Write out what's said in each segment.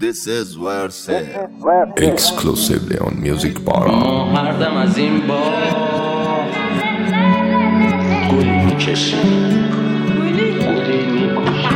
This is Verse Exclusively on Music Bar. هر دم از این با گل میکشی گلی میکشی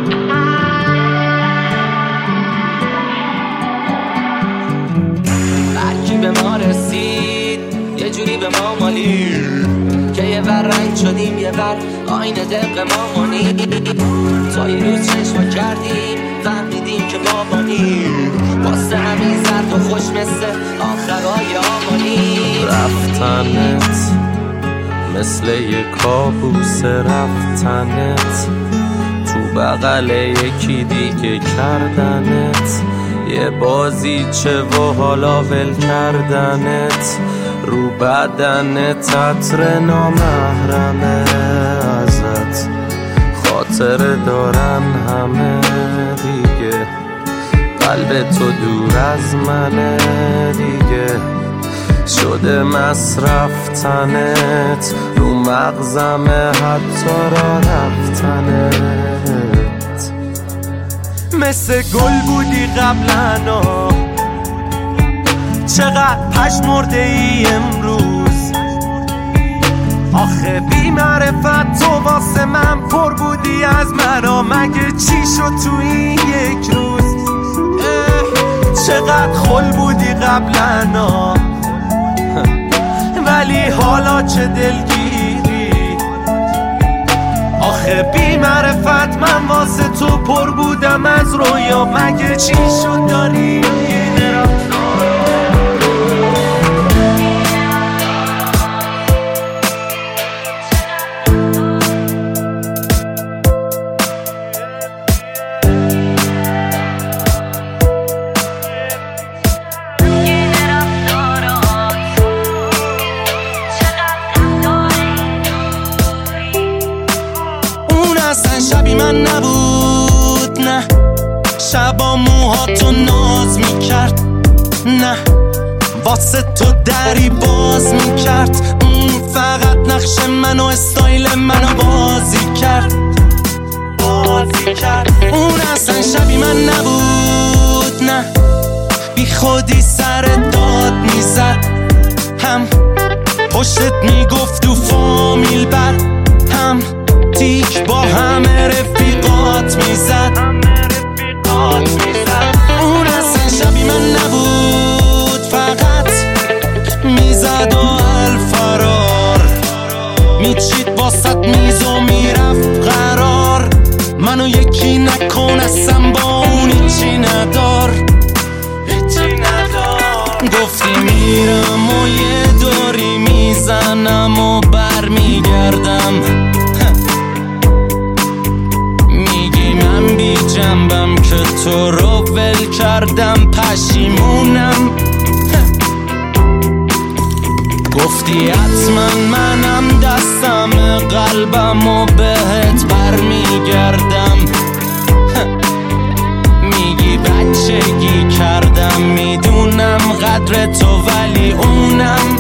برکی به ما رسید یه جوری به ما مالید که یه ور رنگ شدیم یه ور آینه دق ما مانید تا یه روز چشم کردیم فهمیدیم که بابانیم واسه همین زرد و خوش مثل آخرای آمانی رفتنت مثل یه کابوس رفتنت تو بغل یکی دیگه کردنت یه بازیچه و حالا ول کردنت رو بدنت عطر نامحرمه ازت خاطر دارن همه دیگه قلب تو دور از منه دیگه شده مصرف تنت رو مغزمه حتی را رفتنت مثل گل بودی قبلنا چقدر پشمرده ای امروز آخه بی معرفت تو واسه من پر بودی از مرا مگه چی شد تو این یک روز چقدر خل بودی قبلنا ولی حالا چه دلگیری آخه بی معرفت من واسه تو پر بودم از رویا مگه چی شد داری اصلا شبی من نبود نه شبا موهاتو ناز میکرد نه واسه تو دری باز میکرد فقط نقش منو استایل منو بازی کرد اون اصلا شبی من نبود نه بی خودی سر داد میزد هم پشتت میگفت تو فامیل بد هم تیک با همه رفیقات میزد اون اصلا شبی من نبود فقط میزد و الفرار میچید باست میز و میرفت قرار منو یکی نکن اصلا با اون هیچی ندار گفتی میرم و یه دوری میزنم و بر میگردم من بی جنبم که تو رو ول کردم پشیمونم گفتی حتما منم دستم قلبم و بهت برمیگردم میگی بچگی کردم میدونم قدر تو ولی اونم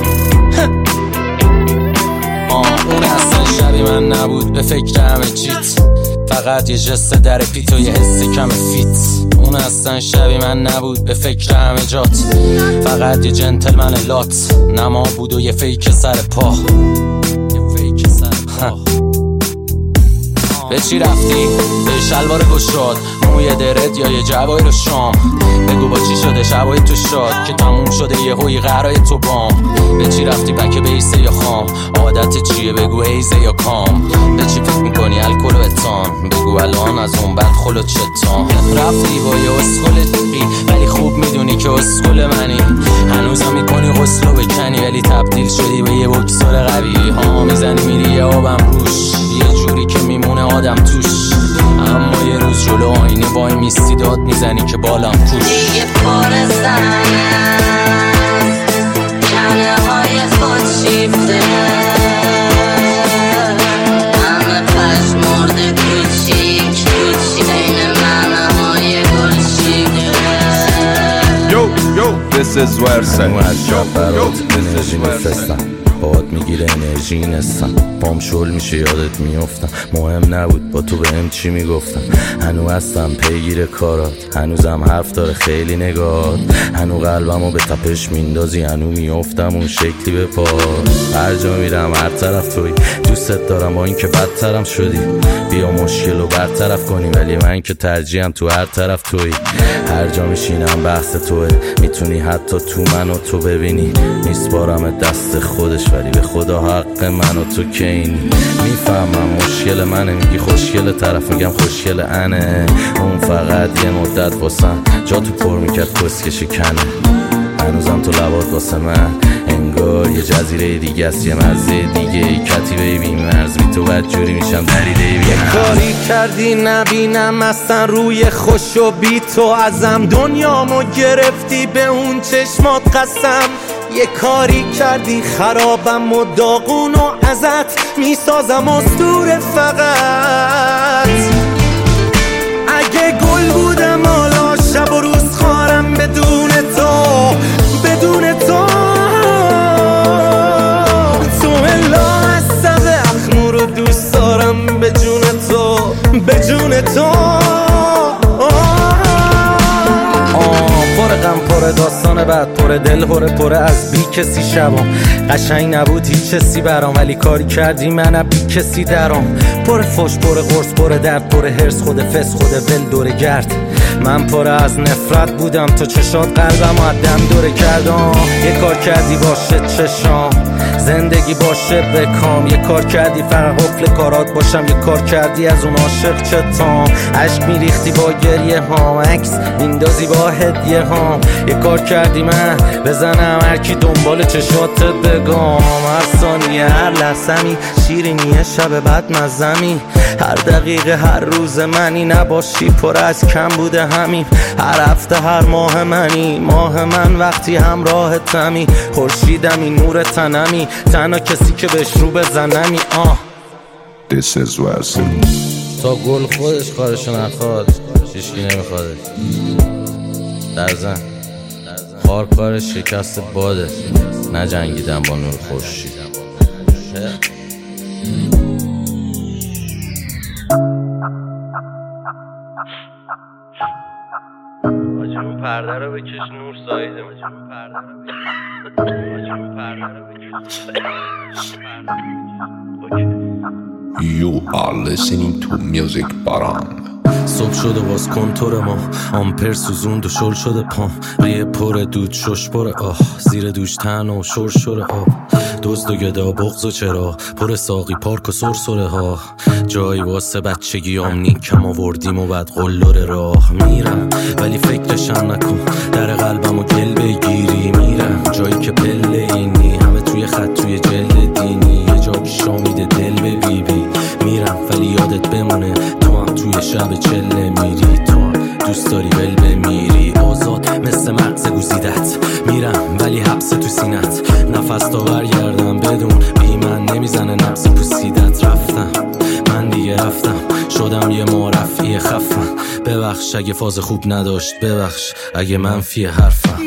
اون اصلا شبی من نبود به فکر همه چیت فقط یه جست در پیت و یه حسی کم فیت اون اصلا شبی من نبود به فکر همه جات فقط یه جنتلمن لات نما بود و یه فیک سر پا به چی رفتی؟ به شلوار گشاد موی درد یا یه جوایر شام بگو با چی شده شبای تو شاد که تموم شده یه هوی قرای تو بام به چی رفتی بکه بیسه یا خام عادت چیه بگو ایزه یا کام به چی فکر میکنی الکل و اتان بگو الان از اون بد خلو چتان رفتی با یه اسکل دقی ولی خوب میدونی که اسکل منی هنوزم میکنی غسلو بکنی ولی تبدیل شدی به یه بکسور قوی ها میزنی میری یه آبم روش یه جوری که میمونه آدم توش اما یه روز جلو آینه وای میستی داد میزنی که بالم توش دیگه پاره زنم کنه های خود شیفته همه پشمرده کوچیک بین من های گل شیفته Yo, this is Verse از جا برات انرژی میفرستم باد میگیره انرژی نستم، پام شل میشه یادت میافتم. مهم نبود با تو بهم چی میگفتم، هنو هستم پیگیر کارات، هنوزم حرف داره خیلی نگات، هنو قلبمو به تپش میندازی، هنو میافتم اون شکلی به پا. هر جا میرم هر طرف توی، دوستت دارم با این که بدترم شدی، بیا مشکلو برطرف کنی، ولی من که ترجیحم تو هر طرف توی. هر جا میشینم بحث توه، میتونی حتی تو منو تو ببینی، میسپارم دست خودش ولی به خدا حق منو تو که اینی. میفهمم مشکل منه، میگی خوشگل، طرف میگم خوشگل انه، اون فقط یه مدت واسم جا تو پر میکرد کسکشی کنه. هنوزم تو لبات واسه من انگار یه جزیره دیگه است، یه مرزه دیگه ای کتیبه بی مرز، بی تو بدجوری میشم دریده بی. یه کاری کردی نبینم اصلا روی خوش و بی تو ازم، دنیامو گرفتی به اون چشمات قسم. یه کاری کردی خرابم و داغون و ازت میسازم اسطوره فقط. اگه گل بودم حالا شب و روز خارم بدون تو، بدون تو تو الا هستم اخمو رو دوست دارم، به جون تو، به جون تو. پر غم، پر داستان بعد، پر دل، پر از بی کسی شبام. قشنگ نبود هیچ چیزی برام، ولی کاری کردی من بی کسی درام. پر فوش، پر قرص، پر درد، پر هرس، خود فس، خود ول دور گرد. من پر از نفرت بودم، تو چشات قلبم عدم دوره کردم. یه کار کردی باشه چشام، زندگی باشه بکام. یه کار کردی فقط قفل کارات باشم، یه کار کردی از اون عاشق چتام. عشق میریختی با گریه هام، عکس میندازی با هدیه هام. یه کار کردی من بزنم هرکی دنبال چشات بگم. هر ثانیه هر لحظمی شیرینیه، شب بعد مزمی، هر دقیقه هر روز منی نباشی پر از کم بوده همین. هر هفته هر ماه منی، ماه من وقتی همراه تمی، خورشیدمی نور تنمی، تنها کسی که بهش رو بزنمی. This is West. تا گل خودش کارشو نخواد هیچکی نمیخوادش. در زن خار کارش شکست باده، نجنگیدم با نور خورشید. اون پرده رو بکش نور سایده، You are listening to Music Baran. صبح شده باز کنتور ما، آمپر سوزوند و شل شده پام. ریه پر دود شش پر آه، زیر دوش تن و شرشور آب. دزد و گدا بغض و چرا، پر ساقی پارک و سرسره ها. جایی واسه بچگیام نیکم آوردیم و بعد قلدر راه. میرم ولی فکرشم نکن، در قلبم و گل بگیری. میرم جایی که پله اینی، همه توی خط توی جلد دینی. یه جا که شامیده دل به بی بی. میرم ولی یادت بمونه تو هم توی شب چله میری. تو هم دوست داری ول بمیری، آزاد مثل مغز گوزیدت. میرم ولی حبس تو سینت، نفس تا برگردم بدون بی من نمیزنه نفس پوسیدت. رفتم من دیگه رفتم، شدم یه معرفی خفن. ببخش اگه فاز خوب نداشت، ببخش اگه منفی حرفم.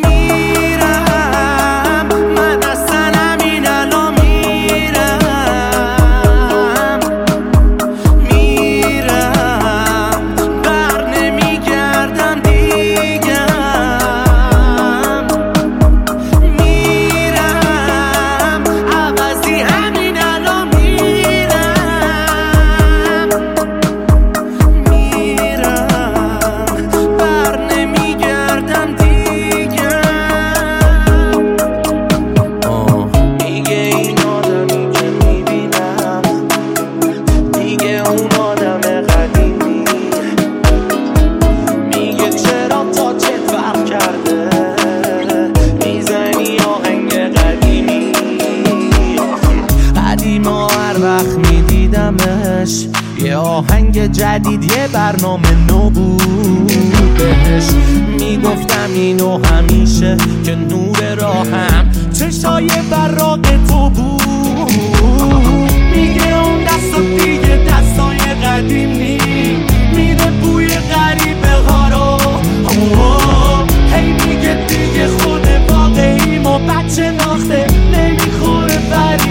یه آهنگ جدید، یه برنامه نو بود بهش. میگفتم اینو همیشه که نور راهم چشای براق تو بود. میگه اون دستو دیگه دستای قدیمی، میده بوی غریبه ها رو. هی میگه دیگه خود واقعیم و بچه ناخته نمیخوره بری.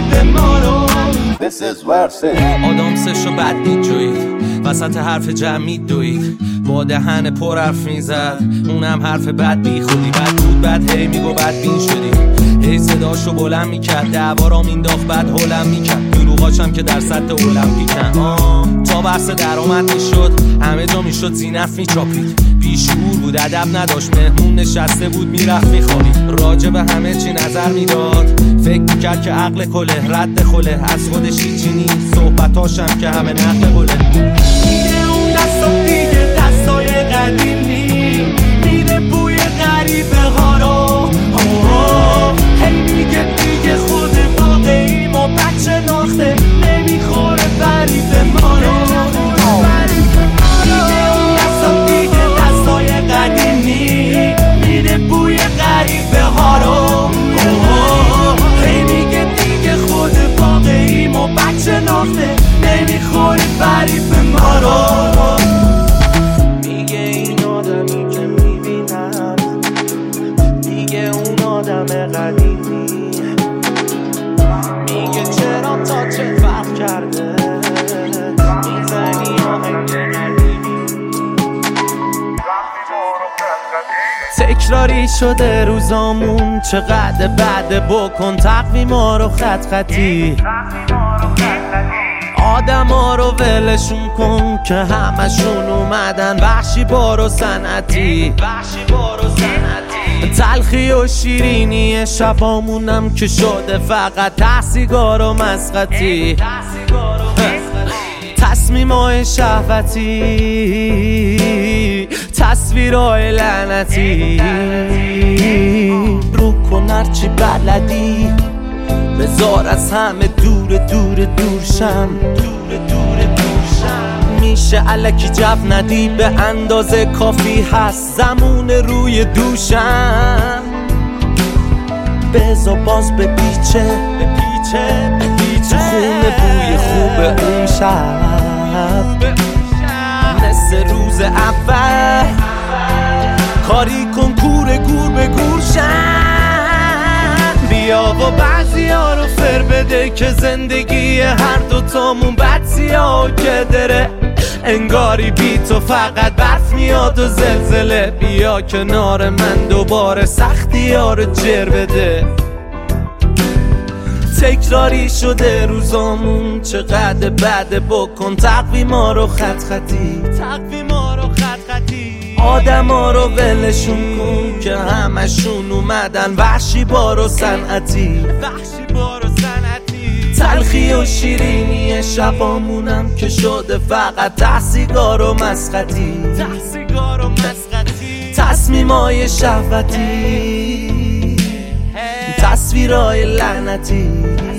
آدم سشو بد میجوید وسط حرف جمعی دوید با دهن پر حرف میزد اونم حرف بد بی خودی بد بود بد هی میگو بد بین شدی هی صداشو بلند میکرد دعوارام اینداخت بد هولم میکرد دروغاشم که در سطح المپیکن تا بحث درآمد میشد همه جا میشد زینف میچاپید بیشعور بود ادب نداشت مهمون نشسته بود میرفت میخوابید راجع به همه چی نظر میداد فکر میکرد که عقل کله رد خله از خودش هیچی نیست صحبتاشم که همه نقل قله میره اون دستا دیگه دستای قدیمی میره بوی غریبه ها رو هی میگه دیگه خود واقعیم و بچه ناخته نمیخوره فریب ما رو میره اون دستا دیگه دستای قدیمی میره بوی غریبه ها رو هی میگه دیگه خود واقعیم و بچه ناخته نمیخوری فریب ما رو میگه این آدمی که میبینم میگه اون آدم قدیمی میگه چرا تا چه فرق کرده میزنی آهنگ قدیمی تکراری شده روزامون چقدر بعد بکن تقویما رو خط خطی آدم ها رو ولشون کن که همشون اومدن وحشی بارو صنعتی تلخی و شیرینی شبامونم که شده فقط تحصیگار و مسقطی تصمیمای شهوتی تصویرهای لعنتی رو کن هرچی بلدی بذار از همه دور شم میشه الکی جو ندی به اندازه کافی هست زمون روی دوشم بذار باز به پیچه خونه بوی خوب اون شب مثل روز اول کاری کن کور گور به گور شن بیا و بعضی ها رو فر بده که زندگی هر دوتامون بد سیاه که داره انگاری بی تو فقط برف میاد و زلزله بیا کنار من دوباره سختی ها رو جر بده تکراری شده روزامون چقدر بعد بکن تقویما رو خط خطی آدم ها رو ولشون کن که همشون اومدن وحشی بارو صنعتی تلخی و شیرینی شبامونم که شده فقط تحصیگار و مسقطی تصمیمای شهوتی تصویرهای لعنتی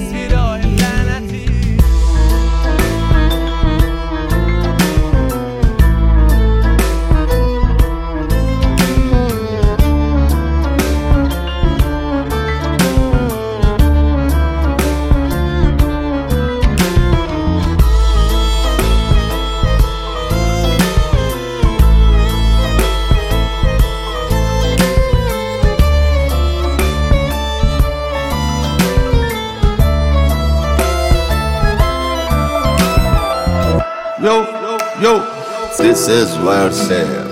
Yo, this is Warsaw.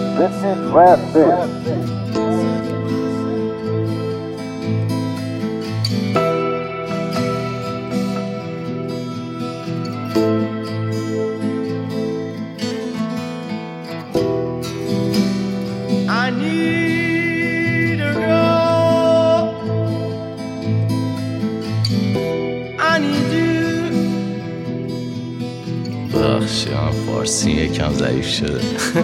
I need a girl. I need you. بخشی من فارسی یکم ضعیف شده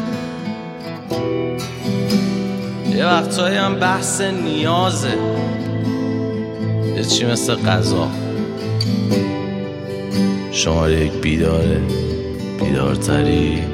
یه وقتایی هم بحث نیازه یه چی مثل غذا شماره یک بیداره بیدارتری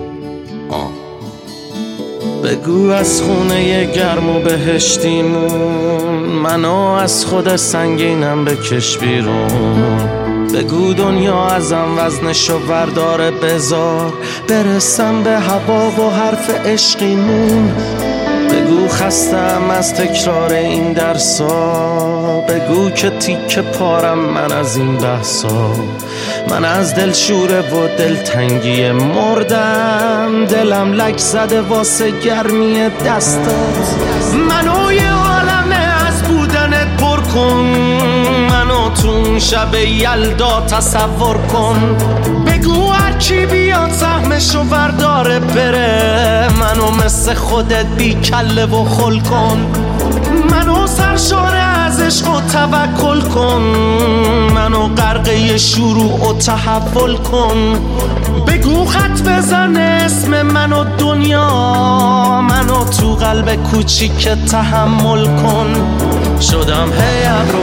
بگو از خونه گرم و بهشتیمون منو از خود سنگینم بکش بیرون بگو دنیا ازم وزنشو برداره بذار برسم به هوا و حرف عشقیمون بگو خستم از تکرار این درسا، بگو که تیکه پارم من از این بحثا. من از دل شوره و دلتنگی مردم، دلم لک زده واسه گرمی دستات. منو یه عالمه از بودنت پر کن، منو تو شب یلدا تصور کن. بگو هرکی بیاد سهمشو برداره بره، منو مثل خودت بی کله و خل کن. منو سرشاره از عشق و توکل کن، منو غرقه شروع و تحول کن. بگو خط بزن اسم منو دنیا، منو تو قلب کوچیک تحمل کن. شدم هی ابرو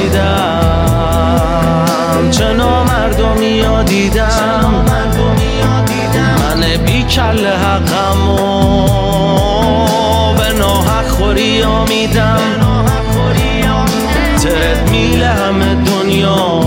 باریدم، چه نامردمی دیدم، من بی کله حقمو به ناحق خوری آمیدم. ترد میله همه دنیا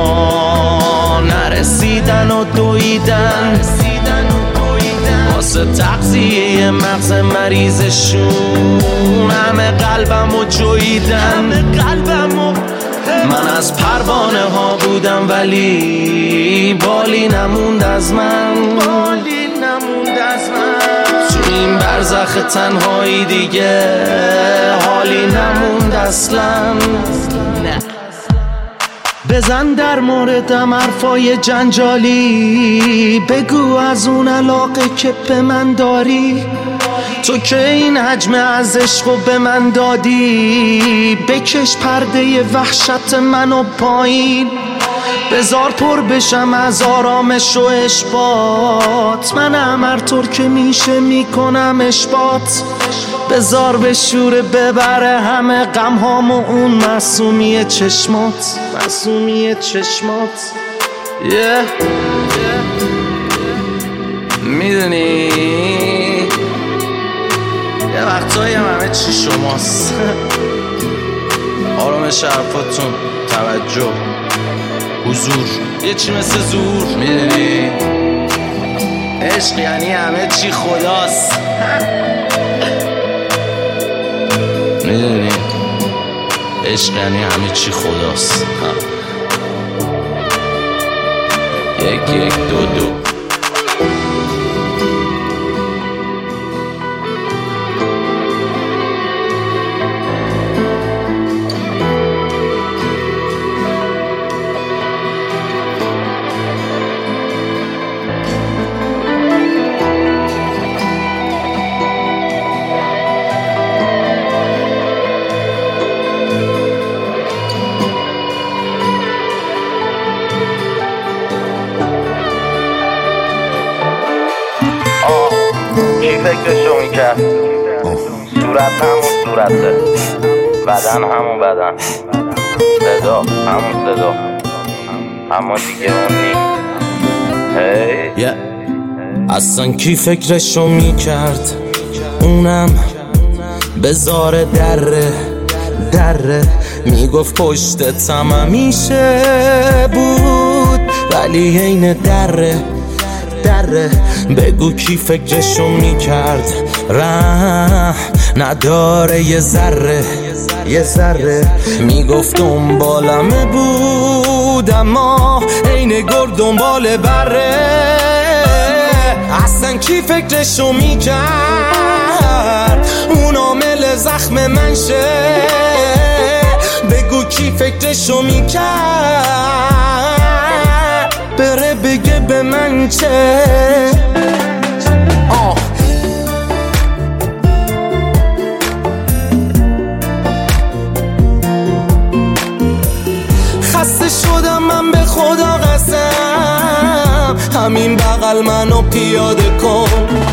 نرسیدن و دویدن، واسه تغذیه مغز مریضشون همه قلبمو جویدن. من از پروانه ها بودم ولی بالی نموند از من، تو این برزخ تنهایی دیگه حالی نموند اصلا. بزن در موردم حرفای جنجالی، بگو از اون علاقه که به من داری، تو که این حجم از عشقو به من دادی. بکش پرده وحشت منو پایین، بذار پر بشم از آرامش و اشباط. منم هر طور که میشه میکنم اشباط، بذار به شوره ببره همه غم هامو اون معصومی چشمات، معصومی چشمات. میدونی یه وقتایی همه چی شماست. آرامش حرفاتون، توجه، حضور، یه چی مثل زور. میدونی عشق یعنی همه چی خداست. میدونی عشق یعنی همه چی خداست. یک یک دو دو. کی فکرشو میکرد؟ صورت همون صورته، بدن همون بدن، صدا همون صدا، اما دیگه اون نیم. هی اصلا کی فکرشو میکرد؟ اونم بذاره دره میگفت پشتتم همیشه بود ولی عین دره. بگو کی فکرشو میکرد؟ نداره یه ذره میگفت دنبالمه بود اما عین گرگ دنبال بره. اصلا کی فکرشو میکرد اون عامل زخم من شه؟ بگو کی فکرشو میکرد بره بگه به من چه؟ خسته شدم من به خدا قسم، همین بغل منو پیاده کن.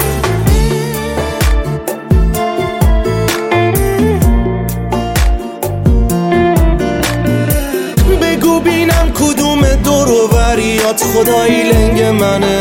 بگو بینم کدوم دور و بریات خدایی لنگ منه.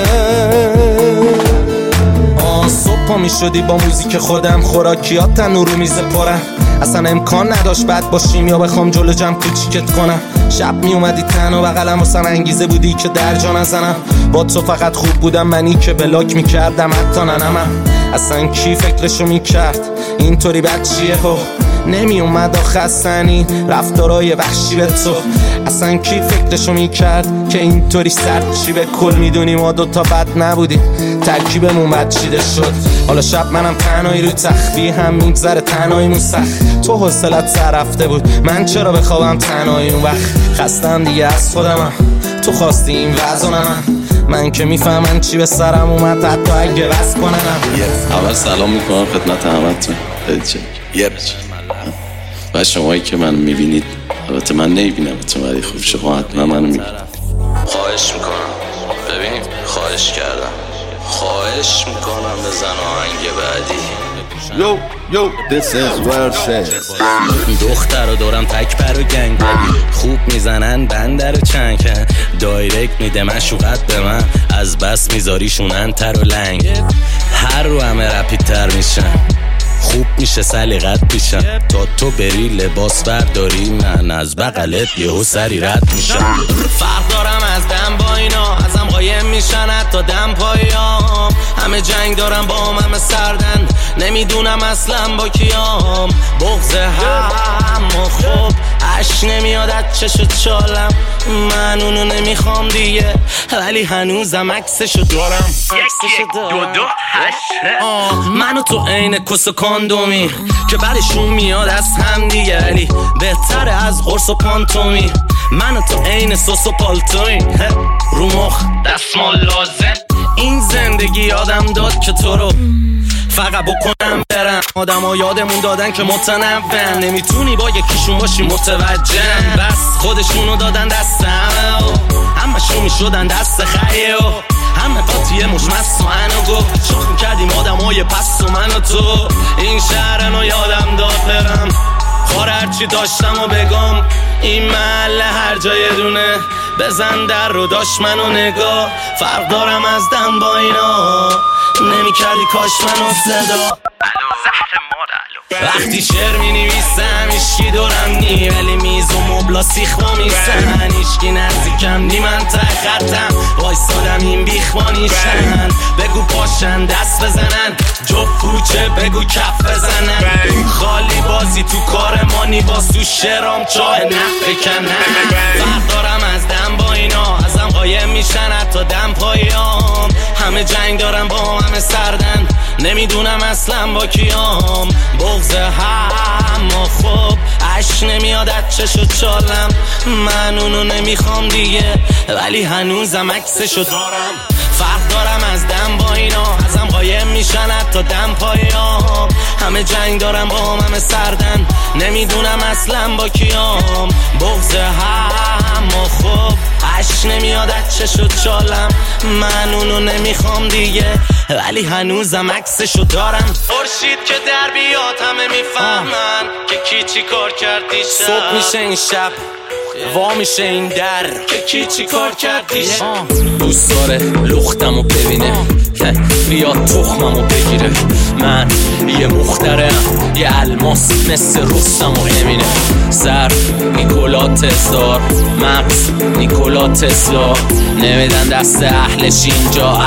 صبح پا می شدی با موزیک خودم، خوراکیات تنور رو میز پرم، اصلا امکان نداشت بد باشیم یا بخوام جلو جمع کوچیکت کنم. شب می اومدی تنها بغلم واسه انگیزه بودی که درجا نزنم. با تو فقط خوب بودم، منی که بلاک میکردم حتی ننمم. اصلا کی فکرشو میکرد اینطوری بچیه ها نمی اومد خستنی رفتارای وحشی به تو. اصلا کی فکرشو میکرد که اینطوری سرد چی به کل میدونی ما دوتا بد نبودیم ترکیبمون بد چیده شد. حالا شب منم تنهایی رو تختی هم میگذره تنهاییمون سخت. تو حوصلت سر رفته بود من چرا بخوابم تنهایی اون وقت. خستم دیگه از خودمم تو خواستی این وزنم من که میفهمم چی به سرم اومد حتی اگه بس کنم. اول سلام میکنم خدمت همتون و شمایی که من میبینید. البته من نمیبینمتون ولی خوب شما حتما منو میبینید. خواهش میکنم ببین خواهش کردم خواهش میکنم بزن آهنگ بعدی. Yo, this is World Shades. دختر رو دارم تکبر و گنگ خوب میزنن بندر و چنگ دایرکت میده مشوقت به من از بس میذاریشونن تر و لنگ. هر رو همه رپیدتر میشن خوب میشه سلیقت پیشم تا تو بری لباس برداری من از بغلت یهو سری رد میشم. فرق دارم از دم با اینا ازم قایم میشن حتی دم پایام. همه جنگ دارم با همه سردن نمیدونم اصلا با کیام. بغض هم و خوب عشق نمیاد از چش و چالم من اونو نمیخوام دیگه ولی هنوزم عکسشو دارم. منو تو عین کس و کاندومی که بعدشون میاد از هم دیگه ولی بهتره از قرص و پانتومی. منو تو عین سوس و پالتوی رو مخ دستمال لازم. این زندگی یادم داد که تو رو فقط بکنم برم. آدم ها یادمون دادن که متنوعن نمیتونی با یکیشون باشی متوجهم. بس خودشونو دادن دست همه شون میشدن دست خیه همه قاطیه مشمس و منو گفت شاخ میکردیم آدم های پس و من و تو. این شهرنو یادم داد برم خار هرچی داشتم و بگم این محله هر جای دونه بزن در رو داشت منو نگاه. فرق دارم از دم با اینا نمی کردی کاش منو صدا. وقتی شعر می نویسم ایشکی دورم نی ولی میز و مبلا سیخ با میسن ایشکی نزدیکم نی من ته خطم وایستادم این بیخوانیشن. بگو پاشن دست بزنن جفت کوچه بگو کف بزنن خالی بازی تو کار مانی باز تو شعرام چاه نف بکنن. فرق دارم از دم با اینا ازم قایم میشن حتی دم پایام. همه جنگ دارم با همه سردن نمیدونم اصلا با کیام. بغض هم و خوب عشق نمیاد از چش و چالم من اونو نمیخوام دیگه ولی هنوزم عکسشو دارم. فرق دارم از دم با اینا ازم قایم میشن حتی دم پایام. همه جنگ دارم با همه سردن نمیدونم اصلا با کیام. بغض هم و خوب عشق نمیاد از چش و چالم من اونو نمیخوام دیگه ولی هنوزم عکسشو دارم. خورشید که در بیاد همه میفهمن که کی چی کار کرد دیشب. صبح میشه این شب وا میشه این در که کی چی کار کرد دیشب. دوست داره لختمو ببینه بیاد تخممو بگیره. من یه مخترم یه الماس مثل رستم و امینه. سر نیکولا تسلا مغز نیکولا تسلا نمیدن دست اهلش اینجا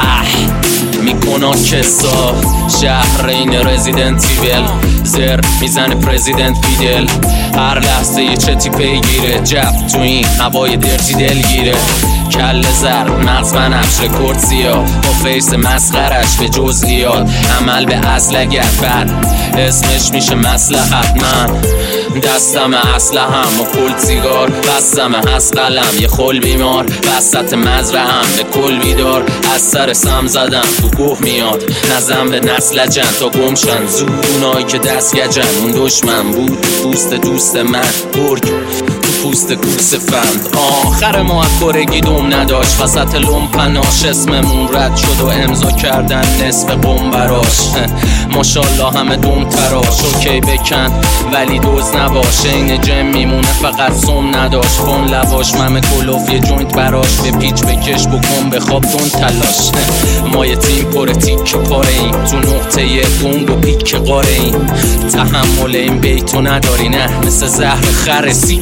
میکنا کسا. شهر این رزیدنت ایول زر میزنه پرزیدنت فیدل هر لحظه یه چتی پیگیره جب تو این هوای درتی دلگیره. کل زر مغز بنفش رکورد سیاه با فیس مسخرش به جزئیات عمل به اصل اگر بر اسمش میشه مصلحت. من دستم اسلحه‌ام و پول سیگار بستم از قلم یه خل بیمار وسط مزرعه‌ام به کل بیدار از سر سم زدم تو گوه میاد نزم به نسل جن تا گمشن زود اونایی که دست گجن. اون دشمن بود پوست دوست من گرگ تو پوست کوس فند. آخر ما کورگی دوم نداشت وسط لومپناش اسممون رد شد و امضا کردن نصف قم براش. ماشالله همه دوم تراش اوکی بکن ولی دوز نباشه. این جم میمونه فقط سوم نداشت فون لواش ممه کلوف یه جوینت براش به پیچ بکش بکن بخواب دون تلاش. ما یه تیم پر تیک پاره ایم تو نقطه یه گنگ و پیک قاره ایم. تحمل این بیتو نداری نه مثل زهر خر سیک ما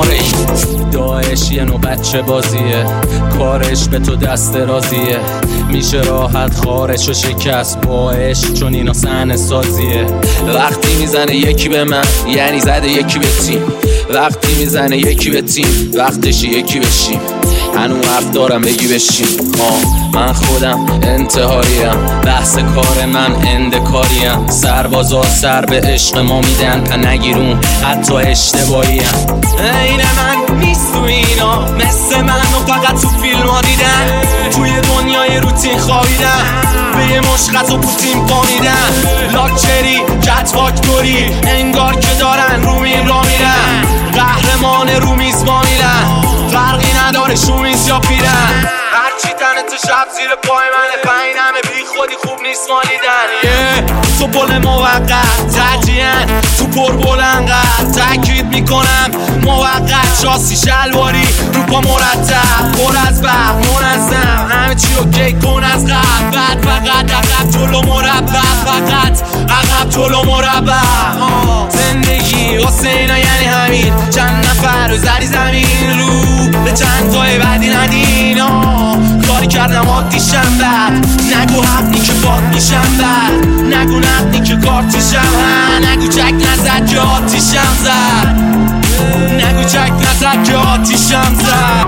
داعش یه نوع بچه بازیه، کارش به تو دست رازیه، میشه راحت خارش و شکست باش، چون اینا صحنه سازیه. وقتی میزنه یکی به من یعنی زده یکی به تیم، وقتی میزنه یکی به تیم وقتش یکی بشیم. هنوز حرف دارم بگی بشیم. من خودم انتحاریم، بحث کار من اندکاریم. سربازا سر به عشق ما میدن پا نگیرون حتی اشتباهیم. این من نیست تو اینا، مثل من و فقط تو فیلم ها دیدن، توی دنیای روتین خوابیدن، به یه مشقت و پوتین پانیدن، لاکچری کت فاکتوری انگار که دارن رومین را میرن، قهرمان رومیز ما میرن، فرقی نداره شومیز یا پیرن. هرچی تنه تو شب زیر پای منه، پایین همه بی خودی خوب نیست مالیدن. تو پل موقت ترجیحن تو پر بلنقدر، تاکید میکنم موقت، شاسی شلواری رو پا مرتب، پر از وقت منظم، همه چی رو کی کن از قبل، بعد فقط عقب جلو مربع، فقط عقب جلو مربع. زندگی حسینا یعنی همین، چند نفر رو زدی زمین رو به چند تای بعدی ندین. کاری کردم عادیشم بد، نگو حقی که باد میشم بد، نگو نقدی که کارتیشم هن، نگو چک نزد که آتیشم زد، نگو چک نزد که آتیشم زد.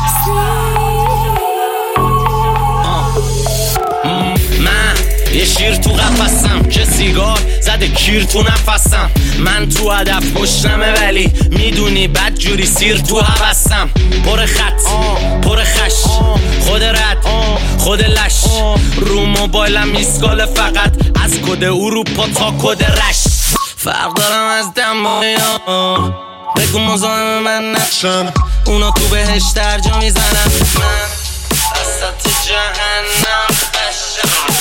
من یه شیر تو قفسم که سیگار زده کیر تو نفسم، من تو هدف پشتمه ولی میدونی بد جوری سیر تو حوستم، پر خط پر خش خود رد خود لش، رو موبایلم میسکاله فقط از کد اروپا تا کد رش، فرق دارم از دنباینا، بگو مزاحم من نشم، اونا تو بهش درجا میزنم، من وسط جهنم بشم.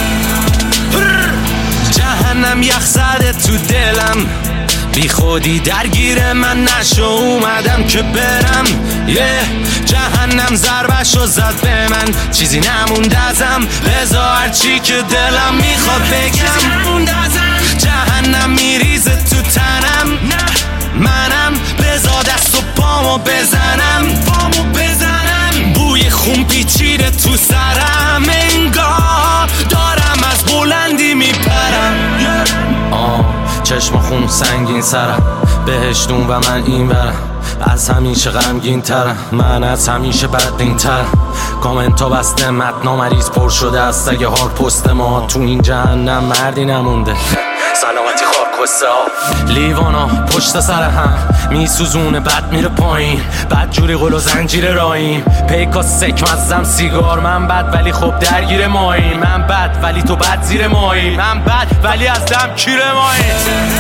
جهنم یخ زده تو دلم، بی خودی درگیر من نشو، اومدم که برم. جهنم ضربشو زد به من، چیزی نمونده ازم، لذا هرچی که دلم میخواد بگم. جهنم میریزه تو تنم، منم بزا دست و پامو بزنم، بوی خون پیچیده تو سرم، انگار دارم از بلندی میپرم. چشم خون سنگین سرم، بهشتون و من این برم، از همیشه غمگین ترم، من از همیشه بدبین ترم. کامنت ها بسته، متنا مریض پر شده است، اگه هار پست ما تو این جهنم مردی نمونده. سلامتی خواب کسته ها لیوانا پشت سر هم میسوزونه، بد میره پایین، بد جوری قل و زنجیر راییم، پیکا سک مزم سیگار، من بد ولی خب درگیر ماییم، من بد ولی تو بد زیر ماییم، من بد ولی از دم کیر ماییم.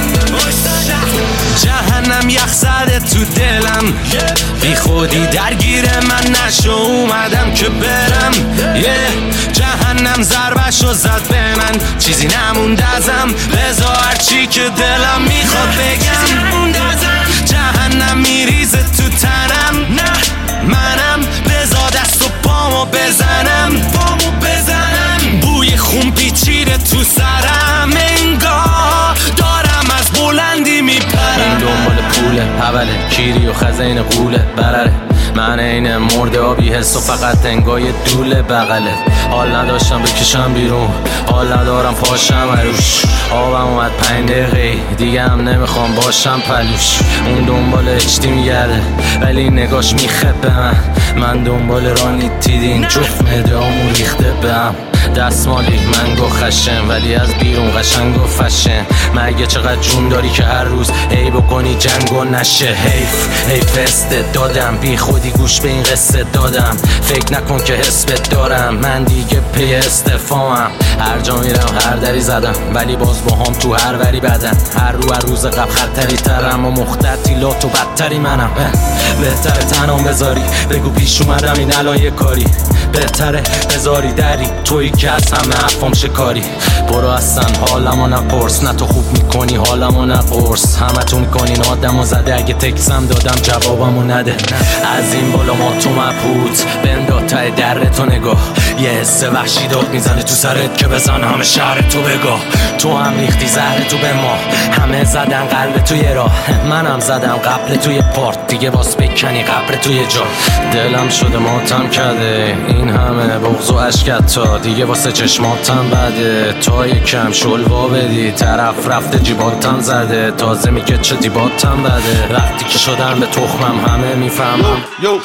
جهنم یخ زده تو دلم، بی خودی درگیر من نشو، اومدم که برم. جهنم ضربشو زد به من، چیزی نمونده ازم، لذا هرچی که دلم میخواد بگم. جهنم میریزه تو تنم، منم بزا دست و پامو بزنم، بوی خون پیچیده تو سرم، انگار دارم از بلندی میپرم. این دنبال پوله اوله، کیری و خزین قوله برره، من این مرده آبی حس و فقط انگای دوله بغله. حال نداشتم بکشم بیرون، حال ندارم پاشم عروش، آبم اومد 5 دقیقه دیگه هم نمیخوام باشم پلوش. اون دنبال اچتی میگرده ولی نگاش میخبه، من دنبال رانی تیدین، جفت مدامو ریخته بهم. دستمالی من گو خشم ولی از بیرون قشنگ و فشن، مگه چقدر جون داری که هر روز ای بکنی جنگ و نشه. حیف استعدادم، بی خودی گوش به این قصه دادم، فکر نکن که حس دارم، من دیگه پی استفامم. هر جا میرم هر دری زدم ولی باز با هم تو هر وری بدن، هر روز قبل خطری ترم و مختتی لات و بدتری منم. بهتره تنام بذاری، بگو پیش اومدم این الان یه کاری، بهتره بذاری دری توی که که از همه حرفام شکاری. برو اصلا حالمو نپرس، نه تو خوب میکنی حالمو نپرس. همه تو میکنین آدمو زده، اگه تکسم دادم جوابمو نده. از این بالا ما تو مبهوت بنداد ته در تو نگاه. یه حس وحشی داد میزنه تو سرت که بزن همه شهر تو بگاه. تو هم ریختی زهر تو به ما، همه زدن قلب توی راه. منم زدم قبل توی پارت، دیگه باس بکنی قبر توی جا. دلم شده ماتم کرده این همه بغض و عشقت، تا دیگه واسه چشماتم بده. تا یکم شلوا بدی طرف رفته جیباتم زده. تازه میگه چه دیباتم بده، وقتی که شدن به تخمم همه میفهمم.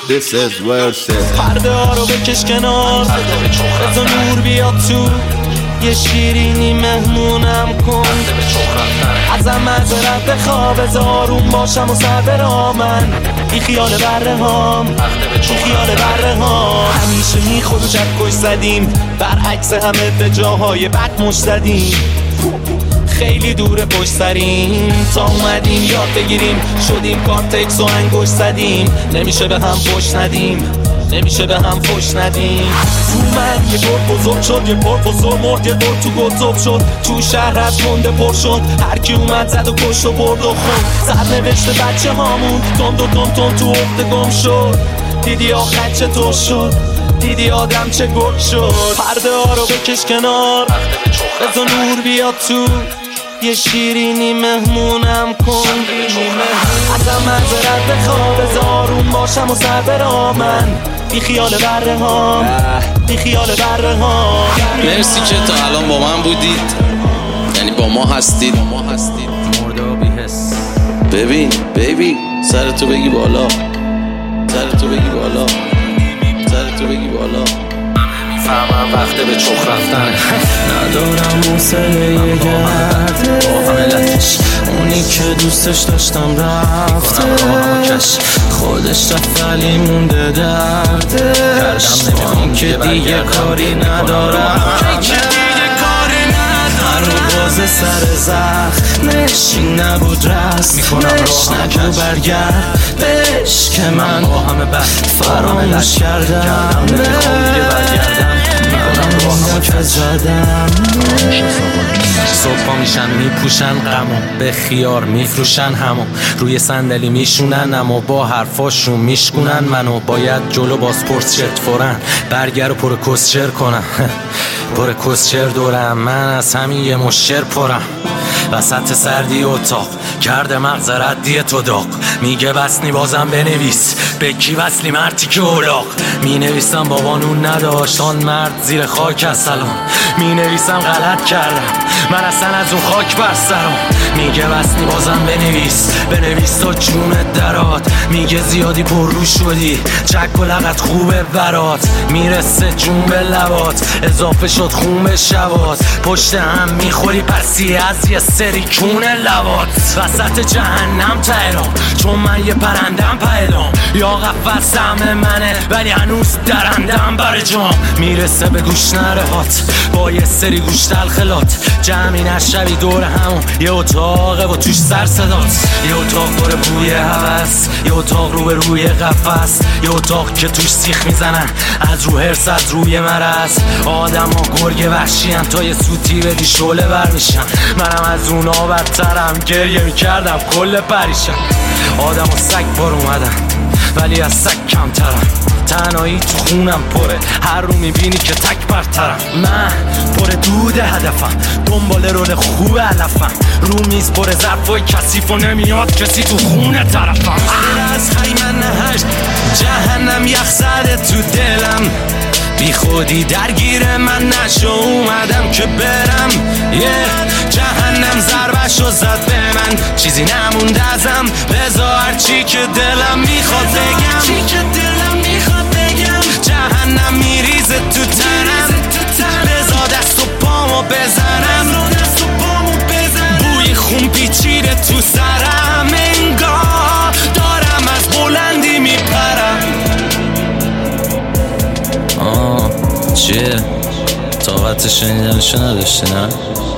پرده ها رو بکش کنار، بزا نور بیاد تو، یه شیرینی مهمونم کن. ازم معذرت بخوا، بذار آروم باشم و سر برا من. بی خیال بره هام، بی خیال بره هام. همیشه می خود و چکش زدیم، برعکس همه به جاهای بد مش زدیم. خیلی دوره پشت سریم، تا اومدیم یاد بگیریم. شدیم کارتکس و انگوش زدیم، نمیشه به هم فش ندیم، نمیشه به هم فش ندیم. تو من یه بار بزرگ شد، یه پروفسور مرد، یه بار تو گذب شد. تو شهرت مونده پر شد، هرکی اومد زد و کشت و برد و خون. سرنوشت بچه هامون تند و تند تند تو عقده گم شد. دیدی آخر چطور شد، دیدی آدم چه گرد شد. پرده ها رو بکش کنار، بزا نور بیاد تو، یه شیرینی مهمونم کن. ازم معذرت بخوا، بذار آروم باشم و سر برا من. بی خیال بره هام، بی خیال بره هام. مرسی که تا الان با من بودید، یعنی با ما هستید. مرده و بی‌حس. ببین بیبی، سرتو بگی بالا، سرتو بگی بالا، سرتو بگی بالا. میفهمم وقته به چخ رفتن. ندارم حوصله گردش، اونی که دوستش داشتم رفته. خودش رفت ولی مونده درده. کردم که دیگه کاری ندارم، باز سر زخمش این نبود رسمش. نگو برگرد بهش که من با همه بد فراموش کردم. میکنم که زدم. صبح میشن میپوشن غمو، به خیار میفروشن همو. روی صندلی میشونن اما با حرفاشون میشکنن منو. باید جلو بازپرس شرط فورن برگر و پر کسچر کنم. پر کسچر دورم من از همین یه مشر پرم. وسط سردی اتاق کرده مغز ردی تو داغ. میگه وصلی بازم بنویس، به کی وصلی مرتی که اولاق. می نویسم بابانون نداشت آن مرد زیر خاک از سلام. می نویسم غلط کردم من اصلا از اون خاک بر سرم. میگه وصلی بازم بنویس، بنویس تا جونت درات. میگه زیادی پر رو شدی، چک و لغت خوبه برات. میرسه جون به لبات، اضافه شد خون به شبات. پشت هم میخوری پسی از یه سری کون لبات. وسط جهنم تهران، چون من یه پرندم پیدام. یا قفص سهم منه ولی هنوز درندم بر جام. میرسه به گوش نرهات با یه سری گوش تلخلات. جمعی نشوی دور همون یه اتاقه و توش سر صدات. یه اتاق پر بوی هوس، یه اتاق رو به روی قفس. یه اتاق که توش سیخ میزنن از رو هرس، از روی مرز. آدم ها گرگ وحشی تا یه سوتی بدی شعله بر میشن. منم از اونا بدترم، گریه میکردم کل پریشم. آدم ها سگ بار اومدن ولی از سگ کمترم. تنهایی تو خونم پره، هر رو میبینی که تک برترم. من پر دود هدفم، دنبال رول خوب علفم. رو میز پر ظرفای کثیف و نمیاد کسی تو خونه طرفم. از خیمن نهشت جهنم یخ زده تو دلم. بی خودی درگیر من نشو، اومدم که برم. جهنم ضربشو زد به من، چیزی نمونده ازم. بذار هرچی که دلم میخواد بگم. جهنم میریزه تو تنم، بذار دست و پامو بزنم. بوی خون پیچیده تو سرم، انگار دارم از بلندی میپرم. چیه؟ طاقت شنیدنشو نداشتی نه؟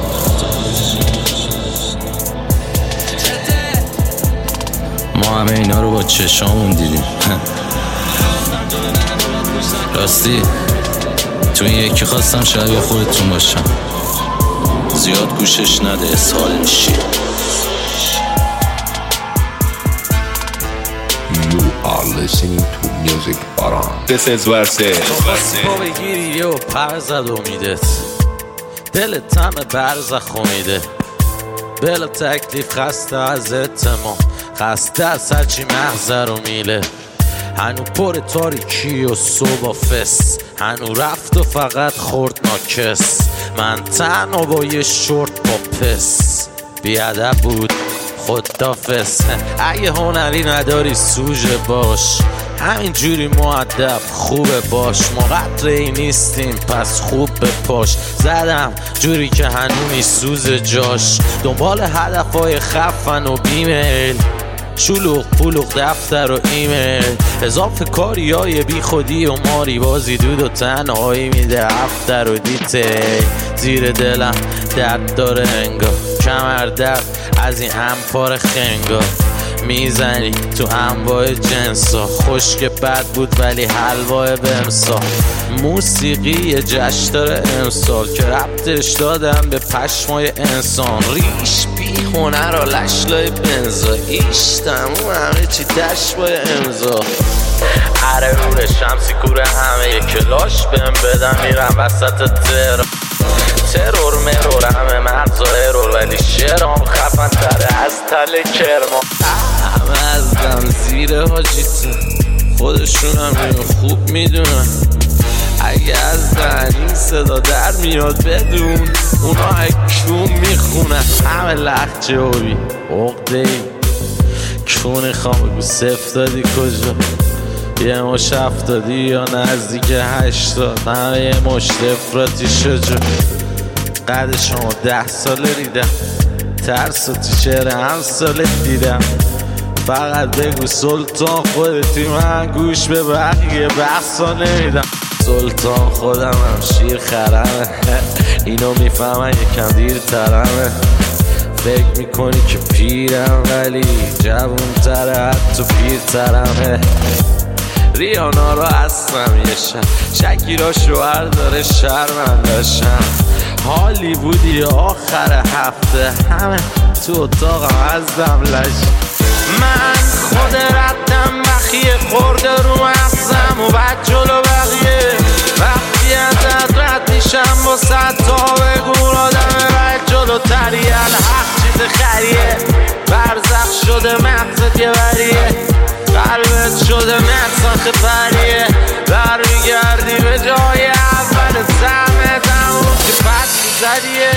ما همه اینا رو با چشامون دیدیم. راستی تو این یکی خواستم شبیه خودتون باشم، زیاد گوشش نده اسهال میشی. You are listening to music Baran. This is verse. تو بگیری و پر زد امیدت، دلت همه برز خومیده، بلا تکلیف خسته از اتمام، خسته از هرچی مغزه رو میله. هنو پر تاریکی و صبح و فس، هنو رفت و فقط خورد ناکس. من تنها با یه شورت با پس، بیادب بود خدافز. اگه هنری نداری سوژه باش، همین جوری مؤدب خوبه باش. ما قطره‌ای نیستیم پس خوب به پاش، زدم جوری که هنونی سوز جاش. دنبال هدفهای خفن و بیمیل، شلوغ پلوغ دفتر و ایمیل، اضافه کاری های بی خودی و ماری بازی، دود و تنهایی میده افتر و دیتیل. زیر دلم درد داره انگار، کمر درد از این امپار خنگا. میزنی تو انواع جنسا، خشک بد بود ولی حلوای بمسا. موسیقی یه جشن داره امسال که ربطش دادم به پشمای انسان. ریش بی هنر و لشلای بنزا، ایش تموم همه چی دشبای امضا. اره نور شمسی کوره همه کلاش بهم بدم، میرم وسط ترور مرور همه مرز و ایرور، ولی شعرام خفن تره از تل کرمان. همه از دم زیر حاجیتون، خودشون هم اینو خوب میدونن. اگه از دهن این صدا در میاد بدون، اونا اکون میخونن. همه لحجه و بی عقده ای کونی خواه بگو صفت دادی کجا، یه مش 70 یا نزدیک 80، همه یه مشت افراطی شجا. قد شما 10 ساله ریدم، ترس و تیشر هم ساله دیدم. فقط بگو سلطان خودتی، من گوش به بقیه بحثا نمیدم. سلطان خودم هم شیر خرمه، اینو میفهمن یکم دیر ترمه. فکر میکنی که پیرم ولی جوون تره حتی پیر ترمه. ریانا رو هستم یه شکیرا شوهر داره شرمندشم. حالی بودی آخر هفته، همه تو اتاقم ازدم لش. من خود ردم بخیه خورده رو مغزم و بعد جلو بقیه. وقتی ازت رد میشم با 100 تا بگون آدم بعد جلو تریه. الحق چیز خریه، برزخ شده مغزت یه بریه، قلبت شده نساخ پریه. برمیگردی به جای اول سمت همون که پس زدیه.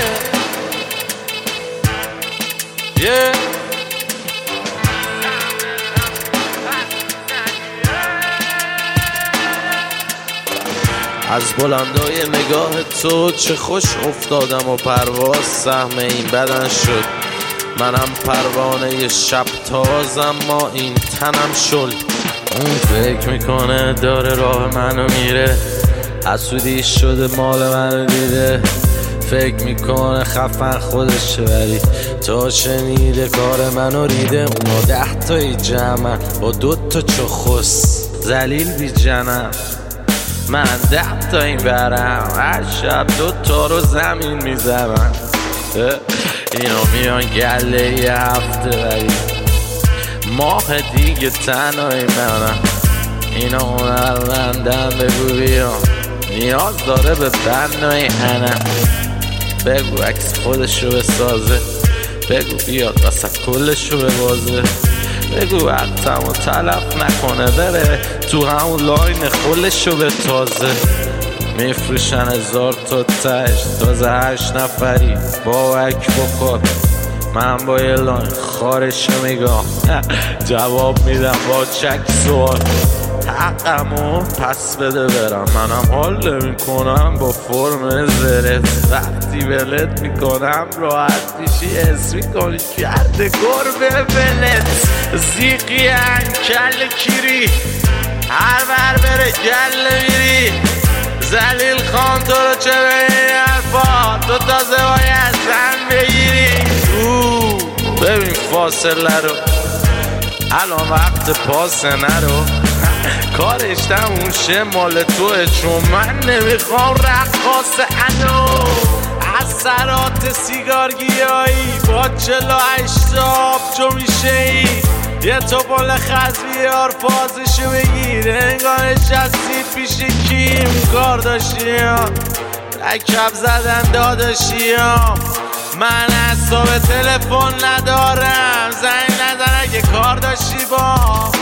از بلندای نگاه تو چه خوش افتادم و پرواز سهم این بدن شد. منم پروانه شب تازم، ما این تنم شل. اون فکر میکنه داره راه منو میره، حسودی شده مال منو دیده. فکر میکنه خفن خودشه ولی تا شنیده کار منو ریده. اونا 10 تایی جمعن با 2 تا چخص ذلیل بی جنم. من 10 تا این برم، هر شب 2 تا رو زمین میزنم. اینا میان گله یه هفته ولی ماه دیگه تنهایی منم. اینا هنرمندن بگو بیان، نیاز داره به بنای انم. بگو عکس خودشو بسازه، بگو بیاد وسط کلشو ببازه. بگو وقتمو تلف نکنه بره تو همون لاین خلشو به تازه. میفروشن 1000 تا تش، تازه 8 نفری با وک بکن. من با یه لاین خارشو میگم، جواب میدم با چک سوال. حقمو پس بده برم، منم حال نمیکنم با فرم زرت. وقتی ولت میکنم راحت میشی، حس میکنی کرده گربه ولت. زیقی انکل کیری، هر بر بره گل میری. زلیل خان تو رو چه به این حرفا، تو تازه باید زن بگیری. ببین فاصله رو، الان وقت پاس نرو. کارش تموم شه مال توه، چون من نمیخوام رقاص انو از سرات سیگار گیایی با 48 آبجو میشه ای یه توپال خزیار فازشو بگیر انگار نشستی پیش کیم کارداشیان رکب زدن داداشیان. من حساب تلفن ندارم زنگ نزن اگه کار داشتی با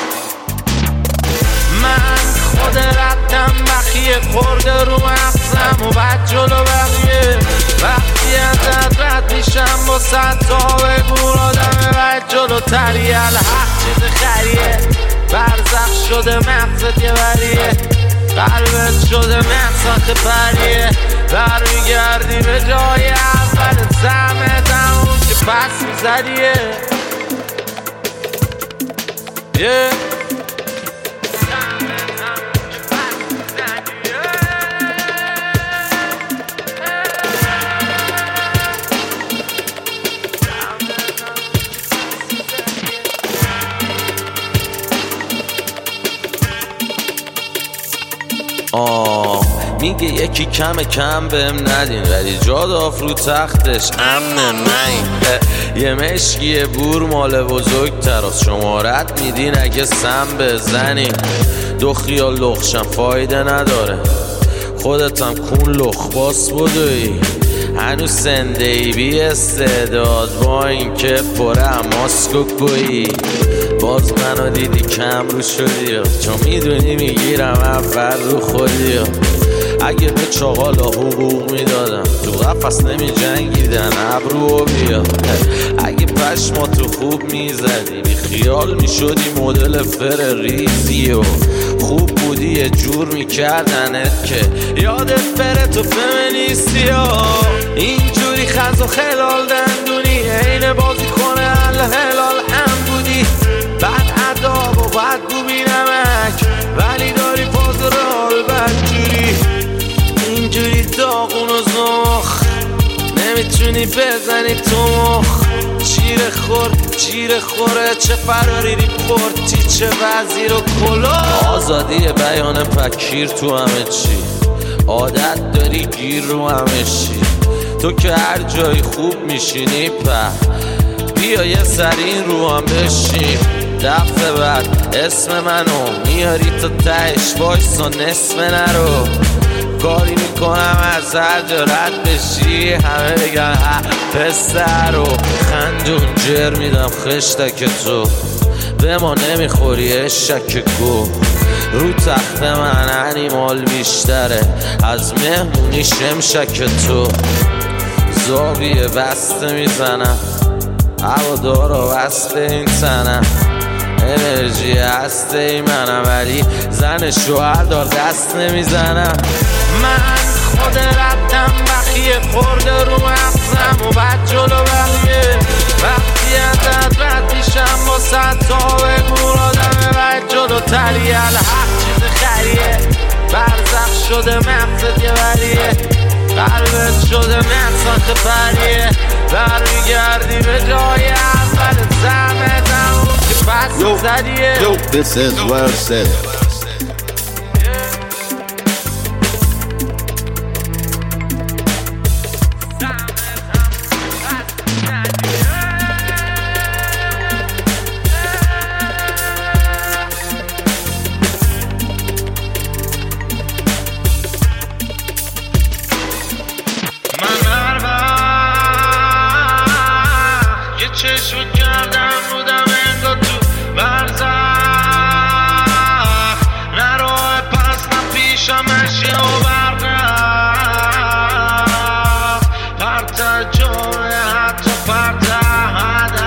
من. خود ردم بخیه خورده رو مغزم و بعد جلو بقیه وقتی ازت رد میشم با 100 تا بگور آدم بعد جلو تریه الحق چیز خریه برزخ شده مغزت یه بریه قلبت شده مغزت پریه برمیگردی به جای اول زمت همون که پس میزدیه میگه یکی کم بهم ندین ولی جا داف رو تختش امن من یه مشکی بور مال بزرگتر از شمارت میدین اگه سم بزنین دو خیال لخشم فایده نداره خودتم کون لخ باس بودوی هنوز سنده ای بی استعداد با این که پره ماسکو کوی باز منو دیدی کم رو شدی چون میدونی میگیرم اول رو خودی اگه به چاقالا حقوق میدادم تو قفص نمی جنگیدن ابرو بیا اگه پشما تو خوب میزدی بی خیال میشدی مدل فر ریزی و خوب بودی یه جور میکردنت که یادت بره تو فمینیستی اینجوری خز و خلال دندونی عین بازی کنه الهلال هم بودی بعد عداب و بعد گوبی نمک ولی داری پاز رال بدجوری اینجوری داغون و زخ نمیتونی بزنی تو مخ جیره خوره چه فراری ریپورتی چه وزیر و کلا آزادی بیان پکیر تو همه چی عادت داری گیر رو همه چی تو که هر جایی خوب میشینی بیا یه سرین رو هم بشین دفعه بعد اسم منو میاری تا تهش وایسا نصف نرو کاری میکنم از هر جا رد بشی همه بگن پسر رو خندون جر میدم خشتک تو به ما نمیخوری اشک گو رو تخت من انیمال بیشتره از مهمونی شمشک تو زاویه بسته میزنم هوادارا بسته این تنم انرژی هسته ای منم ولی زن شوهر دار دست نمیزنم من خود ردم بخیه خورده رو مغزم و بعد جلو بقیه وقتی ازت رد میشم با 100 تا بگور آدم بعد جلو تریه الحق چیز خریه برزخ شده مغزت یه بریه قلبت شده مغزت پریه برمیگردی به جای اول زمت همون که پس زدیه This is well said. چشم کردم بودم انگار تو برزخ نروه پس نپیشم اشیه و برقه پرت جوه حتی پرت هدف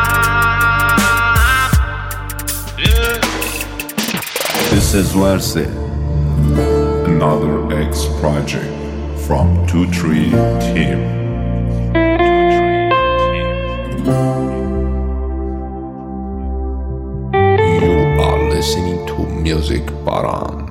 This is well said. Another X project from 2-3 team. You are listening to Music Baran.